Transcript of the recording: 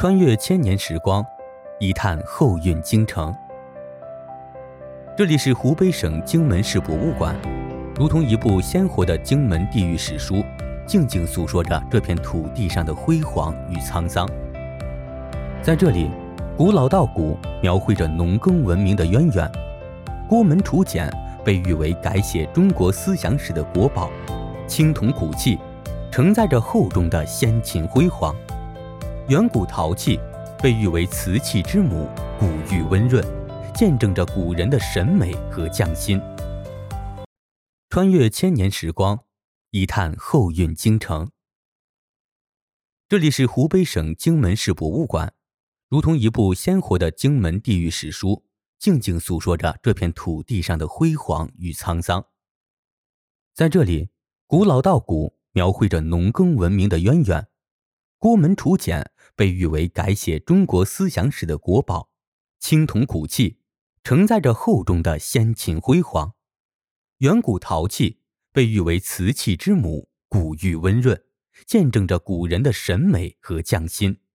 穿越千年时光，一探后运京城。这里是湖北省荆门市博物馆，如同一部鲜活的荆门地域史书，静静诉说着这片土地上的辉煌与沧桑。在这里，古老道骨描绘着农耕文明的渊源，郭门楚简被誉为改写中国思想史的国宝，青铜骨器承载着厚重的先秦辉煌，远古陶器被誉为瓷器之母，古玉温润，见证着古人的审美和匠心。穿越千年时光，一探后运京城。这里是湖北省荆门市博物馆，如同一部鲜活的荆门地域史书，静静诉说着这片土地上的辉煌与沧桑。在这里，古老道骨描绘着农耕文明的渊源，郭门楚简被誉为改写中国思想史的国宝，青铜骨器承载着厚重的先秦辉煌，远古陶器被誉为瓷器之母，古玉温润，见证着古人的审美和匠心。